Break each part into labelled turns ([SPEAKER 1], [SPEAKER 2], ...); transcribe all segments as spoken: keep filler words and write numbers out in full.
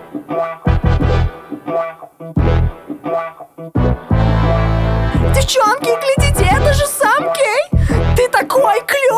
[SPEAKER 1] Девчонки, глядите, это же сам Кей! Ты такой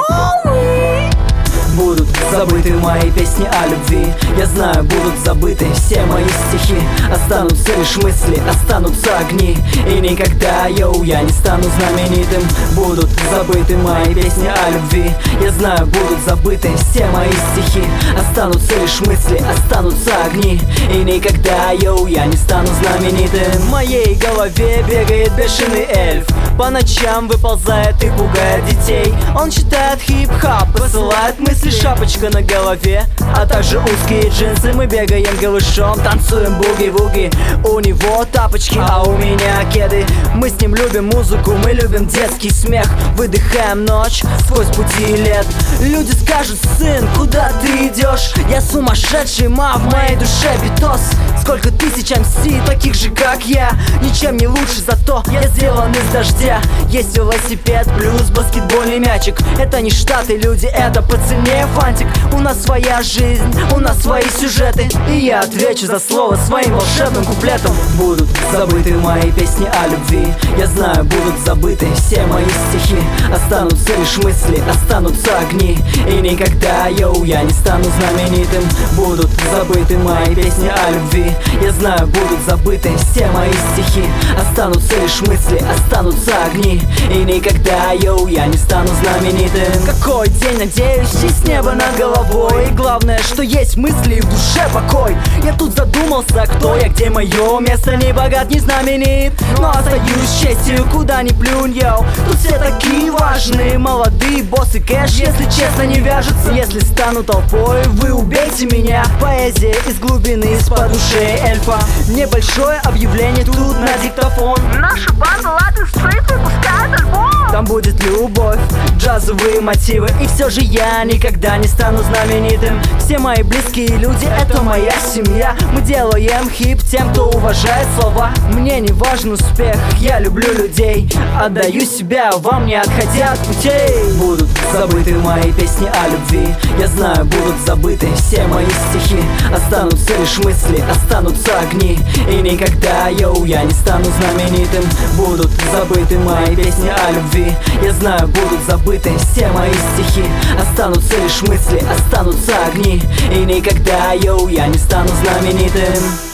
[SPEAKER 1] клёвый!
[SPEAKER 2] Будут забыты мои песни о любви. Я знаю, будут забыты все мои стихи. Останутся лишь мысли, останутся огни. И никогда, йоу, я не стану знаменитым. Будут забыты мои песни о любви. Я знаю, будут забыты все мои стихи. Останутся лишь мысли, останутся огни. И никогда, йоу, я не стану знаменитым. В моей голове бегает бешеный эльф. По ночам выползает и пугает детей. Он читает хип-хап, посылает мысли, шапочка на голове, а также узкие джинсы. Мы бегаем голышом, танцуем буги-вуги. У него тапочки, а у меня кеды. Мы с ним любим музыку, мы любим детский смех. Выдыхаем ночь сквозь пути лет. Люди скажут: сын, куда ты идешь? Я сумасшедший, ма, в моей душе битос. Сколько тысяч эм си, таких же как я. Ничем не лучше, зато я сделан из дождя. Есть велосипед плюс баскетбольный мячик. Это не Штаты, люди, это по цене фантик. У нас своя жизнь, у нас свои сюжеты. И я отвечу за слово своим волшебным куплетом. Будут забыты мои песни о любви. Я знаю, будут забыты все мои стихи. Останутся лишь мысли, останутся огни. И никогда, йоу, я не стану знаменитым. Будут забыты мои песни о любви. Я знаю, будут забыты все мои стихи. Останутся лишь мысли, останутся огни. И никогда, йоу, я не стану знаменитым. Какой день, надеюсь, здесь небо над головой. И главное, что есть мысли и в душе покой. Я тут задумался, кто я, где мое место. Не богат, не знаменит, но остаюсь с честью, куда ни плюнь, йоу. Тут все такие важные, молодые боссы, кэш, если честно, не вяжется. Если стану толпой, вы убейте меня. Поэзия из глубины, из-под ушей эльфа. Небольшое объявление тут на диктофон.
[SPEAKER 1] Наша банда Latin Street выпускает альбом.
[SPEAKER 2] Там будет любовь, джазовые мотивы. И все же я никогда не стану знаменитым. Все мои близкие люди — это моя семья. Мы делаем хип тем, кто уважает слова. Мне не важен успех, я люблю людей. Отдаю себя вам, не отходя от путей. Будут забыты мои песни о любви. Я знаю, будут забыты все мои стихи. Останутся лишь мысли, останутся огни. И никогда, йоу, я не стану знаменитым. Будут забыты мои песни о любви. Я знаю, будут забыты все мои стихи. Останутся лишь мысли, останутся огни. И никогда, йоу, я не стану знаменитым.